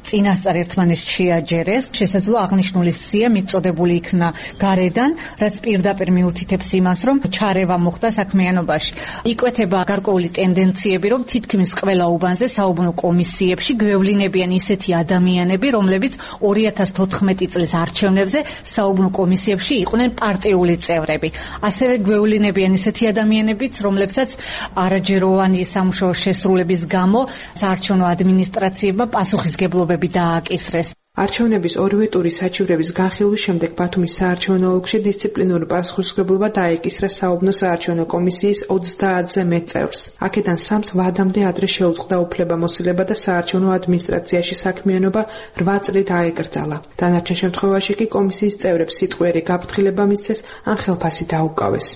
წინასწარ ერთმანეთს შეაჯერეს, შესაძლოა აღნიშნული სია მიწოდებული იქნა გარედან, რაც პირდაპირ მიუთითებს იმას, რომ ჩარევა მოხდა საქმიანობაში. იკვეთება გარკვეული ტენდენციები, რომ თითქმის ყველა უბანზე საუბნო კომისიებში გვევლინებიან ისეთი ადამიანები, რომლებიც ორი ათას თოთხმეტი წლის არჩევნებზე საუბნო კომისიებში იყვნენ პარტიული წევრები. ასევე გვევლინებიან ისეთი ადამიანებიც, რომლებსაც არაჯეროვანი სამუშაო შესრულების გამო საარჩევნო ადმინისტრაციებმა პასუხისგებლობები დააკისრეს. არჩევნების ორივე ტურის საჩივრების განხილვის შემდეგ ბათუმის საარჩევნო ოლქში დისციპლინური პასუხისმგებლობა დაეკისრა საუბნო საარჩევნო კომისიის ოცდაათზე მეტ წევრს. აქედან სამს ვადამდე ადრე შეუწყდა უფლებამოსილება და საარჩევნო ადმინისტრაციაში საქმიანობა რვა წლით აეკრძალა. დანარჩენ შემთხვევაში კი კომისიის წევრებს სიტყვიერი გაფრთხილება მისცეს ან ხელფასი დაუკავეს.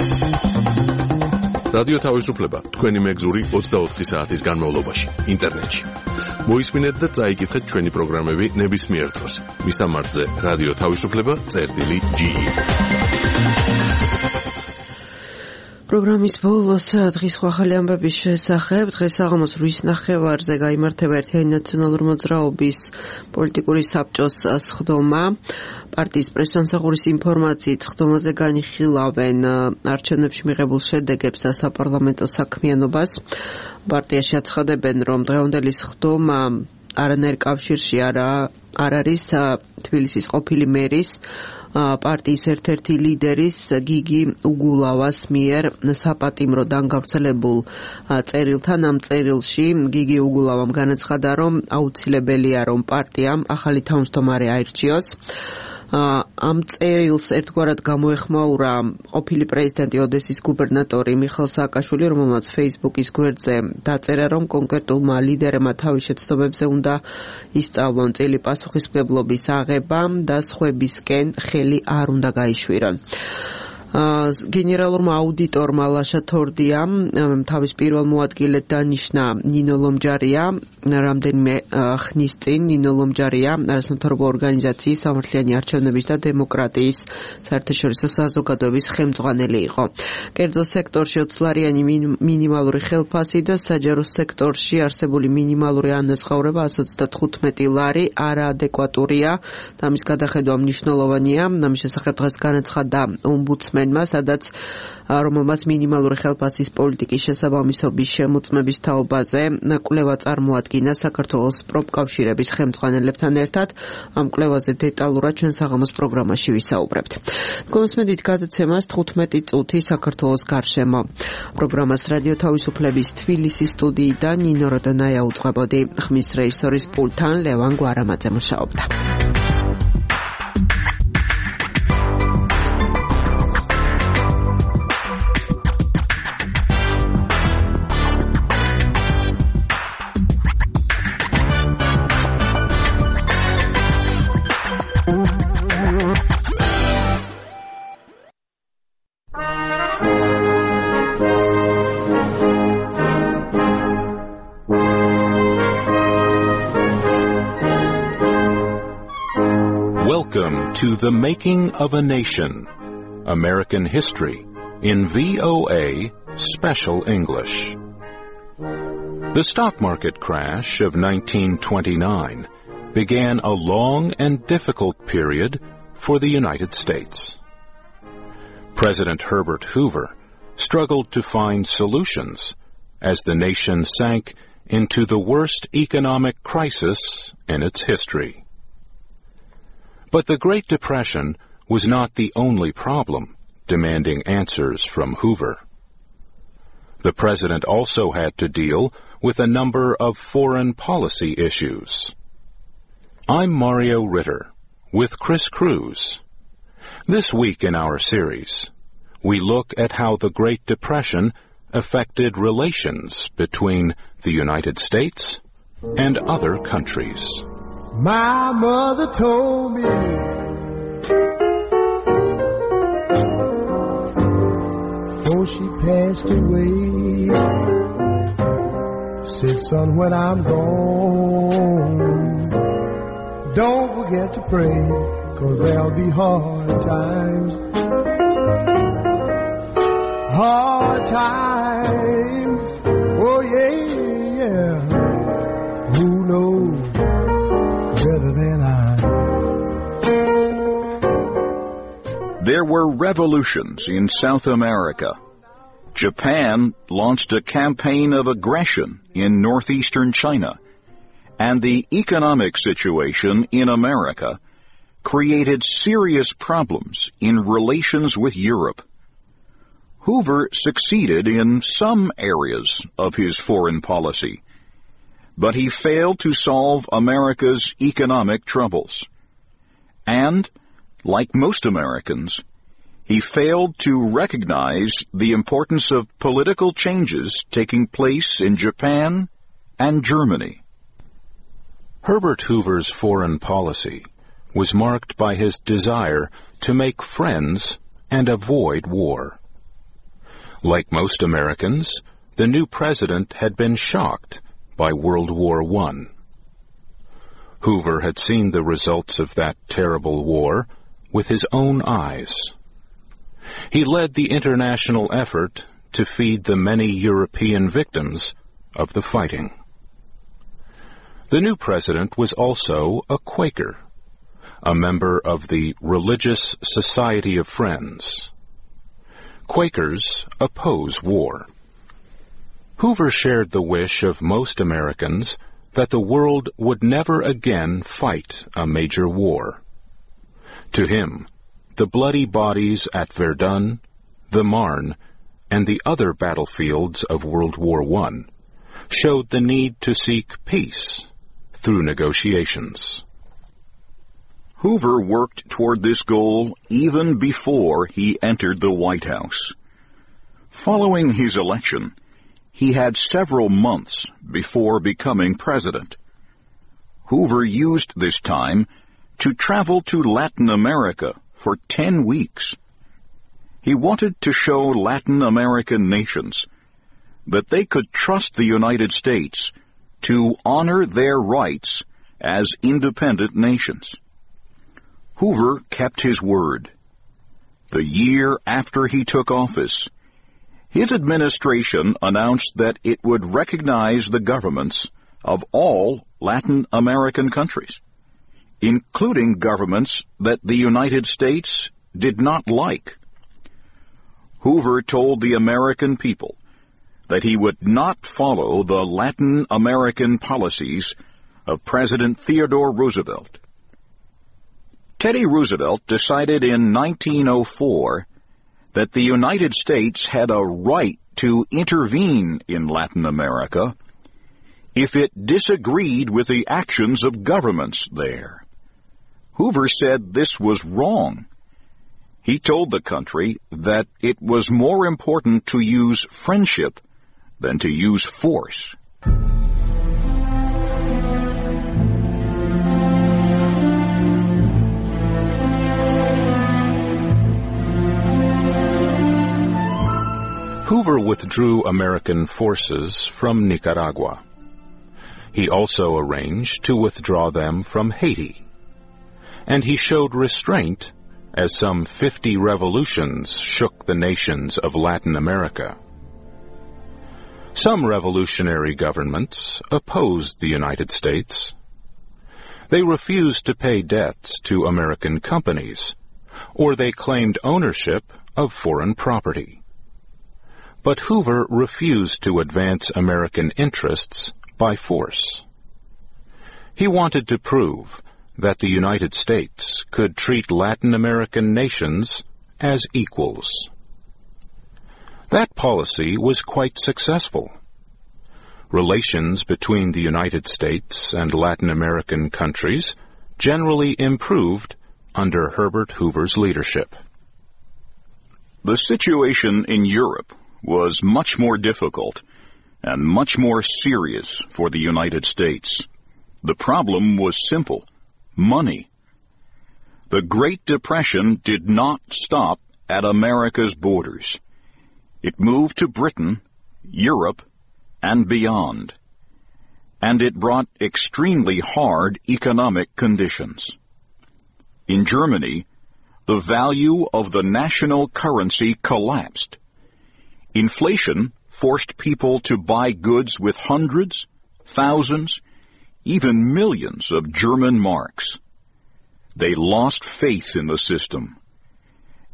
რადიო თავისუფლება თქვენი მეგზური ოცდაოთხი საათის განმავლობაში ინტერნეტში. მოისმინეთ და წაიკითხეთ ჩვენი პროგრამები ნებისმიერ დროს. მისამართზე რადიო თავისუფლება წერტილი ჯი. პროგრამის ბოლოს დღის ახალი ამბების შესახებ დღეს საღამოს რვის ნახევარზე გაიმართება ერთიანი ნაციონალური მოძრაობის პოლიტიკური საბჭოს სხდომა. პარტიის პრესსამსახურის ინფორმაციით სხდომაზე განიხილავენ არჩევნებში მიღებულ შედეგებს და საპარლამენტო საქმიანობას. პარტიაში აცხადებენ, რომ დღევანდელი სხდომა არანაირ კავშირში არ არის თბილისის ყოფილი მერის პარტიის ერთ-ერთი ლიდერის გიგი უგულავას მიერ საპატიმროდან გავრცელებულ წერილთან. ამ წერილში გიგი უგულავამ განაცხადა, რომ აუცილებელია, რომ პარტიამ ახალი თავმჯდომარე აირჩიოს. ამ წერილს ერთგვარად გამოეხმაურა ყოფილი პრეზიდენტი ოდესის გუბერნატორი მიხეილ სააკაშვილი, რომელმაც Facebook-ის გვერდზე დაწერა, რომ კონკრეტულმა ლიდერებმა თავის შეცდომებზე უნდა ისწავლონ წილი პასუხისმგებლობის აღება და სხვებისკენ ხელი არ უნდა გაიშვირონ. გენერალურმა აუდიტორმა ლაშა თორდიამ თავის პირველ მოადგილედ დანიშნა ნინო ლომჯარია. რამდენიმე ხნის წინ ნინო ლომჯარია არასამთავრობო ორგანიზაციის სამართლიანი არჩევნების და დემოკრატიის საერთაშორისო საზოგადოების ხელმძღვანელი იყო. კერძო სექტორში ოცლარიანი მინიმალური ხელფასი და საჯარო სექტორში არსებული მინიმალური ანაზღაურება ას ოცდათხუთმეტი ლარი არაადეკვატურია და ამის გადახედვა მნიშვნელოვანია. ამის შესახებ დღეს განაცხადა ომბუდსმენმა, სადაც რომელმაც მინიმალური ხელფასის პოლიტიკის შესაბამისობის შემოწმების თაობაზე კვლევა წარმოადგინა საქართველოს პროფკავშირების ხელმძღვანელებთან ერთად. ამ კვლევაზე დეტალურად ჩვენ საღამოს პროგრამაში ვისაუბრებთ. გულისმენთ გადაცემას თხუთმეტი წუთი საქართველოს გარშემო. პროგრამას რადიო თავისუფლების თბილისის სტუდიიდან ნინო როდონაია უძღვებოდი. ხმის რეჟისორის პულტთან ლევან გვარამაძე მუშაობდა. Welcome to The Making of a Nation, American History, in V O A Special English. The stock market crash of nineteen twenty-nine began a long and difficult period for the United States. President Herbert Hoover struggled to find solutions as the nation sank into the worst economic crisis in its history. But the Great Depression was not the only problem demanding answers from Hoover. The president also had to deal with a number of foreign policy issues. I'm Mario Ritter with Chris Cruz. This week in our series, we look at how the Great Depression affected relations between the United States and other countries. My mother told me before she passed away, said, son, when I'm gone, don't forget to pray, 'cause there'll be hard times, hard times, oh yeah, yeah, who knows were revolutions in South America. Japan launched a campaign of aggression in northeastern China, and the economic situation in America created serious problems in relations with Europe. Hoover succeeded in some areas of his foreign policy, but he failed to solve America's economic troubles. And, like most Americans, he failed to recognize the importance of political changes taking place in Japan and Germany. Herbert Hoover's foreign policy was marked by his desire to make friends and avoid war. Like most Americans, the new president had been shocked by World War One. Hoover had seen the results of that terrible war with his own eyes. He led the international effort to feed the many European victims of the fighting. The new president was also a Quaker, a member of the Religious Society of Friends. Quakers oppose war. Hoover shared the wish of most Americans that the world would never again fight a major war. To him, the bloody bodies at Verdun, the Marne, and the other battlefields of World War One showed the need to seek peace through negotiations. Hoover worked toward this goal even before he entered the White House. Following his election, he had several months before becoming president. Hoover used this time to travel to Latin America for ten weeks. He wanted to show Latin American nations that they could trust the United States to honor their rights as independent nations. Hoover kept his word. The year after he took office, his administration announced that it would recognize the governments of all Latin American countries, including governments that the United States did not like. Hoover told the American people that he would not follow the Latin American policies of President Theodore Roosevelt. Teddy Roosevelt decided in nineteen oh four that the United States had a right to intervene in Latin America if it disagreed with the actions of governments there. Hoover said this was wrong. He told the country that it was more important to use friendship than to use force. Hoover withdrew American forces from Nicaragua. He also arranged to withdraw them from Haiti. And he showed restraint as some fifty revolutions shook the nations of Latin America. Some revolutionary governments opposed the United States. They refused to pay debts to American companies, or they claimed ownership of foreign property. But Hoover refused to advance American interests by force. He wanted to prove that the United States could treat Latin American nations as equals. That policy was quite successful. Relations between the United States and Latin American countries generally improved under Herbert Hoover's leadership. The situation in Europe was much more difficult and much more serious for the United States. The problem was simple: money. The Great Depression did not stop at America's borders. It moved to Britain, Europe, and beyond. And it brought extremely hard economic conditions. In Germany, the value of the national currency collapsed. Inflation forced people to buy goods with hundreds, thousands, even millions of German marks. They lost faith in the system,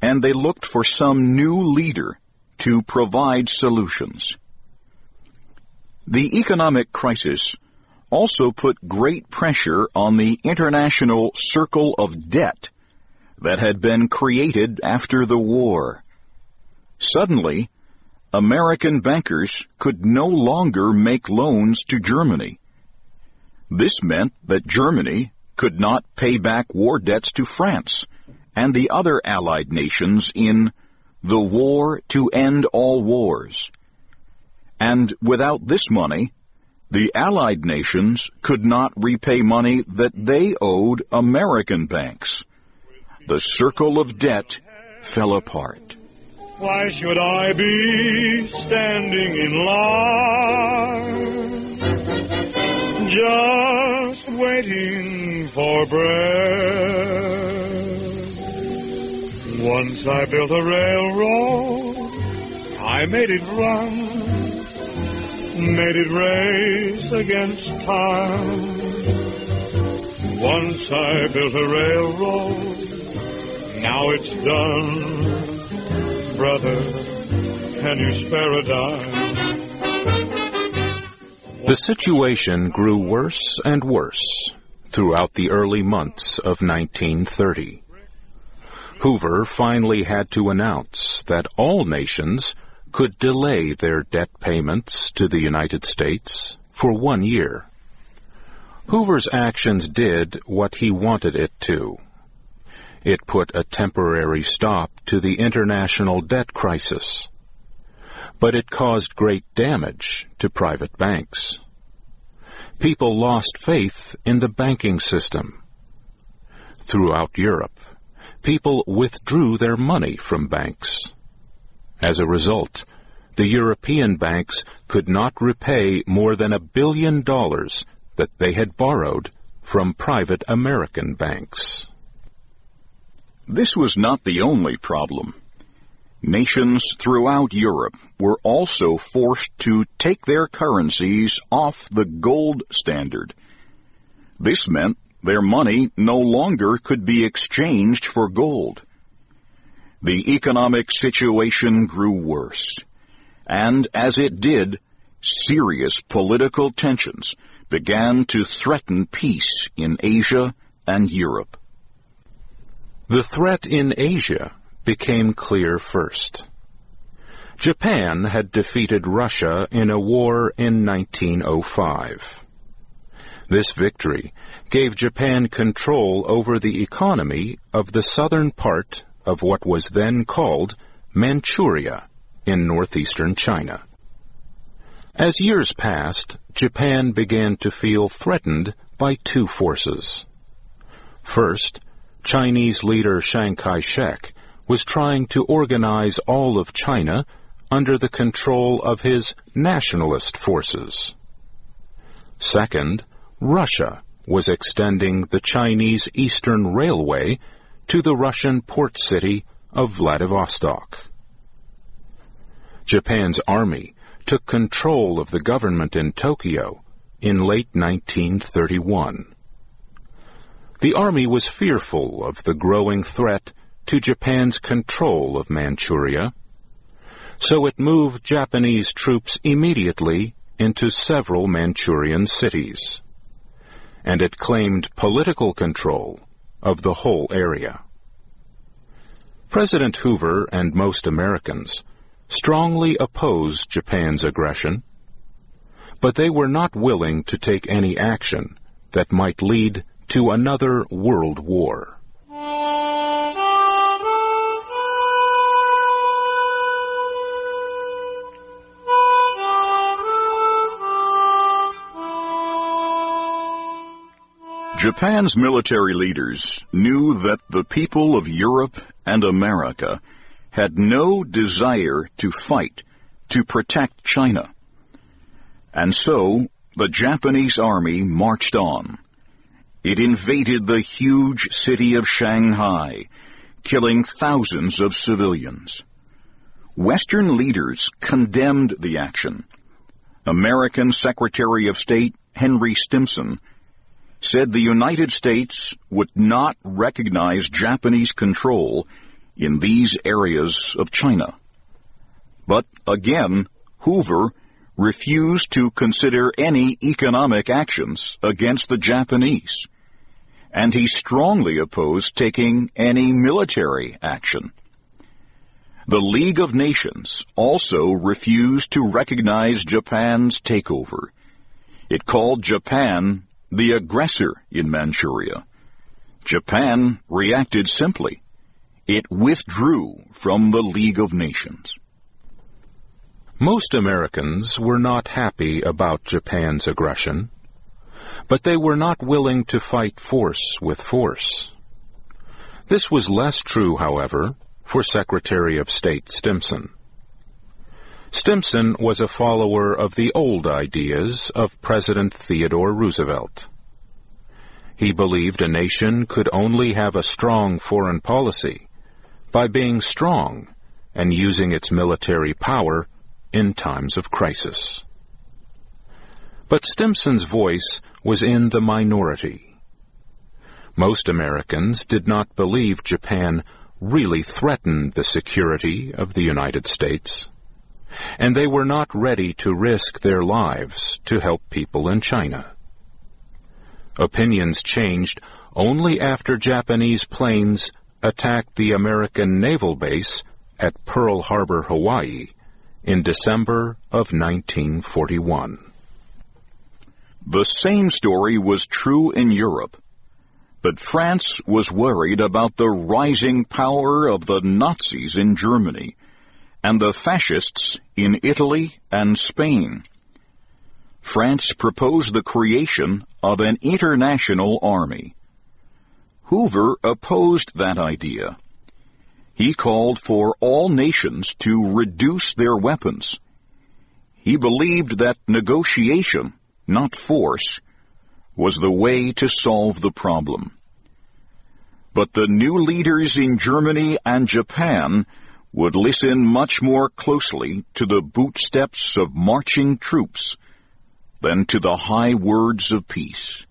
and they looked for some new leader to provide solutions. The economic crisis also put great pressure on the international circle of debt that had been created after the war. Suddenly, American bankers could no longer make loans to Germany. This meant that Germany could not pay back war debts to France and the other Allied nations in the war to end all wars. And without this money, the Allied nations could not repay money that they owed American banks. The circle of debt fell apart. Why should I be standing in line, just waiting for bread? Once I built a railroad, I made it run, made it race against time. Once I built a railroad, now it's done. Brother, can you spare a dime? The situation grew worse and worse throughout the early months of nineteen thirty. Hoover finally had to announce that all nations could delay their debt payments to the United States for one year. Hoover's actions did what he wanted it to. It put a temporary stop to the international debt crisis, but it caused great damage to private banks. People lost faith in the banking system. Throughout Europe, people withdrew their money from banks. As a result, the European banks could not repay more than a billion dollars that they had borrowed from private American banks. This was not the only problem. Nations throughout Europe were also forced to take their currencies off the gold standard. This meant their money no longer could be exchanged for gold. The economic situation grew worse, and as it did, serious political tensions began to threaten peace in Asia and Europe. The threat in Asia became clear first. Japan had defeated Russia in a war in nineteen oh five. This victory gave Japan control over the economy of the southern part of what was then called Manchuria in northeastern China. As years passed, Japan began to feel threatened by two forces. First, Chinese leader Chiang Kai-shek was trying to organize all of China under the control of his nationalist forces. Second, Russia was extending the Chinese Eastern Railway to the Russian port city of Vladivostok. Japan's army took control of the government in Tokyo in late nineteen thirty-one. The army was fearful of the growing threat to Japan's control of Manchuria, so it moved Japanese troops immediately into several Manchurian cities, and it claimed political control of the whole area. President Hoover and most Americans strongly opposed Japan's aggression, but they were not willing to take any action that might lead to another world war. Japan's military leaders knew that the people of Europe and America had no desire to fight to protect China. And so the Japanese army marched on. It invaded the huge city of Shanghai, killing thousands of civilians. Western leaders condemned the action. American Secretary of State Henry Stimson said the United States would not recognize Japanese control in these areas of China. But again, Hoover refused to consider any economic actions against the Japanese, and he strongly opposed taking any military action. The League of Nations also refused to recognize Japan's takeover. It called Japan the aggressor in Manchuria. Japan reacted simply. It withdrew from the League of Nations. Most Americans were not happy about Japan's aggression, but they were not willing to fight force with force. This was less true, however, for Secretary of State Stimson. Stimson was a follower of the old ideas of President Theodore Roosevelt. He believed a nation could only have a strong foreign policy by being strong and using its military power in times of crisis. But Stimson's voice was in the minority. Most Americans did not believe Japan really threatened the security of the United States, and they were not ready to risk their lives to help people in China. Opinions changed only after Japanese planes attacked the American naval base at Pearl Harbor, Hawaii, in December of nineteen forty-one. The same story was true in Europe, but France was worried about the rising power of the Nazis in Germany and the fascists in Italy and Spain. France proposed the creation of an international army. Hoover opposed that idea. He called for all nations to reduce their weapons. He believed that negotiation, not force, was the way to solve the problem. But the new leaders in Germany and Japan would listen much more closely to the bootsteps of marching troops than to the high words of peace.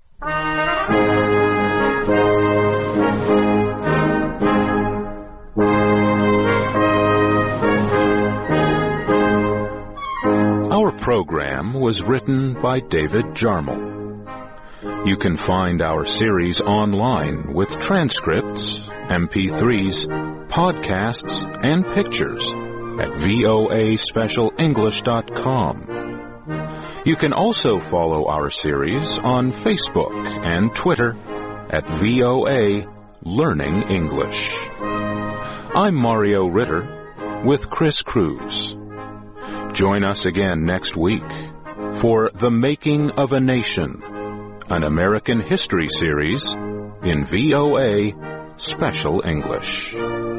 Our program was written by David Jarmel. You can find our series online with transcripts, M P threes, podcasts, and pictures at V O A special english dot com. You can also follow our series on Facebook and Twitter at V O A Learning English. I'm Mario Ritter with Chris Cruz. Join us again next week for The Making of a Nation, an American history series in V O A Special English.